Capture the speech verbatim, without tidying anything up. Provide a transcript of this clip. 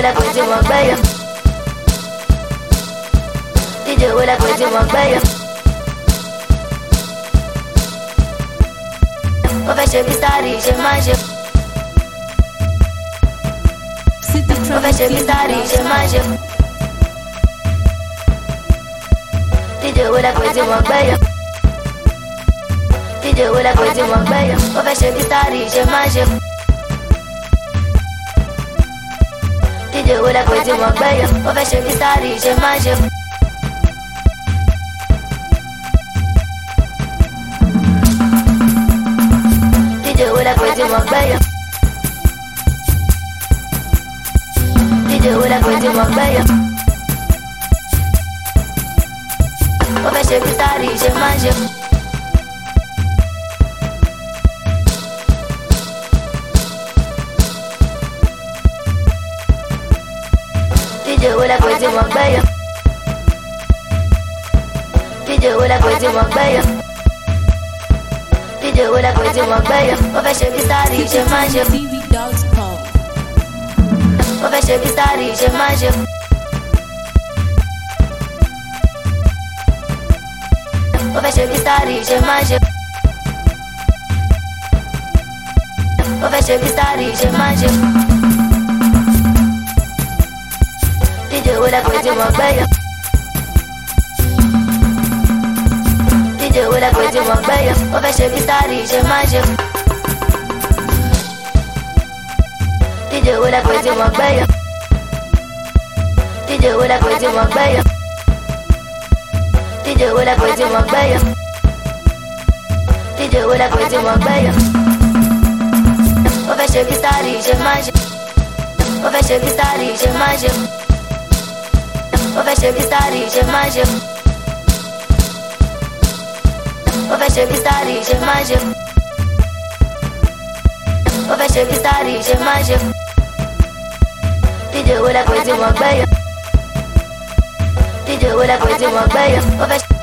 la coisa de uma beia. D J with la coisa de uma beia. O feche bistari, je mange. O feche bistari, je mange. D J with la coisa de uma beia. D J with la coisa de uma beia. O feche bistari, je mange. D J with la coisa de uma beia. O feche bistari, je mange. D J with la coisa de uma beia. D J with la coisa de uma beia. O feche bistari, je mange. D J with la coisa de uma beia. D J with la coisa de uma beia. D J with la coisa de uma beia. O feche bistari, je mange. O feche bistari, je mange. O feche bistari, je mange. O feche bistari, je mange. D J with la coisa de uma beia. D J with la coisa de uma beia. O feche bistari, je mange. D J with la coisa de uma beia. D J with la coisa de uma beia. D J with la coisa de uma beia. D J with la coisa de uma beia. O feche bistari, je mange. O feche bistari, je mange. O feche bistari, je mange. O feche bistari, je mange. O feche bistari, je mange. D J with la coisa de uma beia. D J with la coisa de uma beia. O feche